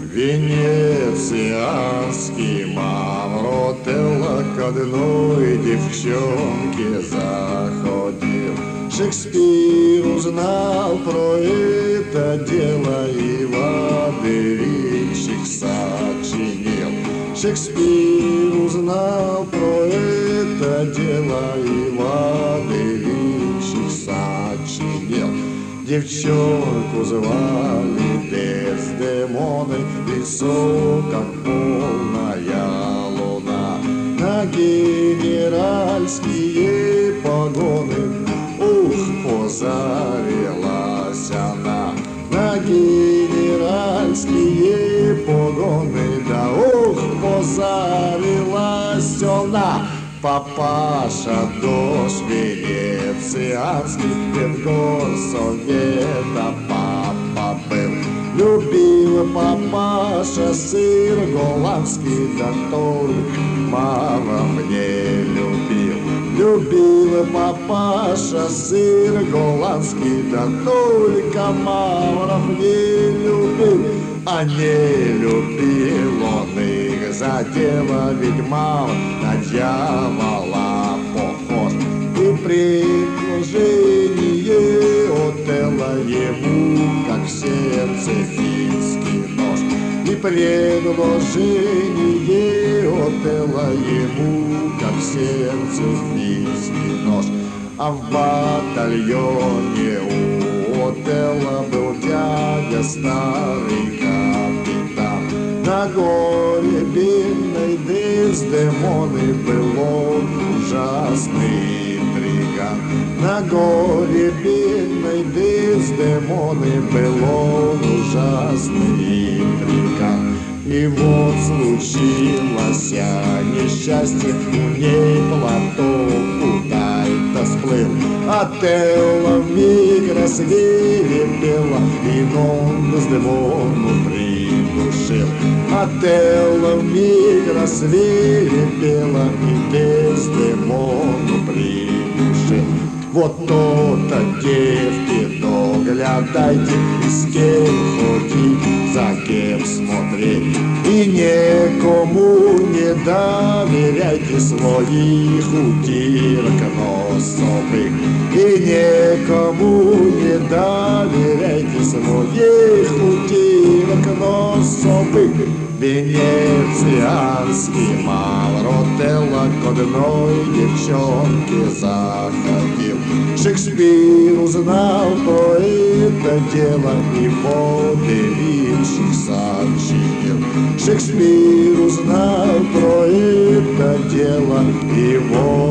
Венецианский Мавротелло к одной девчонке заходил. Шекспир узнал про это дело и водевильщик сочинил. Шекспир узнал про это дело и водевильщик сочинил. Девчонку звали Дездемоной, лицо как полная луна, на генеральские погоны, ух, позарилась она. На генеральские погоны, да ух, позарилась она. Папаша дождь венецианский, педгорсовета папа был. Любил папаша сыр голландский, да только мама мне любил. Любил папаша сыр голландский, да только мама мне любил. А не любил он их за дело, ведь мама на дьявола похож. И предложение Отелло ему, как в сердце финский нож. И предложение Отелло ему, как в сердце финский нож. А в батальоне у Отелло был дядя старый капитан. На горе бедной Дездемоны был он ужасный интриган. На горе бедной Дездемоны был он ужасный интриган. И вот случилось несчастье, у ней платок куда-то сплыл. Отелло вмиг рассвирепела, и он Дездемону придушил. Отелло вмиг рассвирепела, и Дездемону придушил. Вот то-то, девки, доглядайте, и с кем ходить, за кем смотреть. И никому не доверяйте своих утирок носовых. И никому не доверяйте своих утирок носовых. Венецианский Мавротелло к одной девчонке заходил. Шекспир узнал про это дело и водевильщик сочинил. Шекспир узнал про это дело и водевильщик